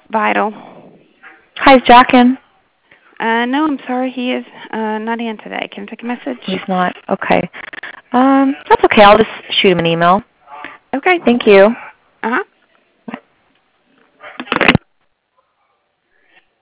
Vital. Hi, is Jack in? No, I'm sorry. He is not in today. Can I take a message? He's not. Okay. That's okay. I'll just shoot him an email. Okay. Thank you. Uh-huh.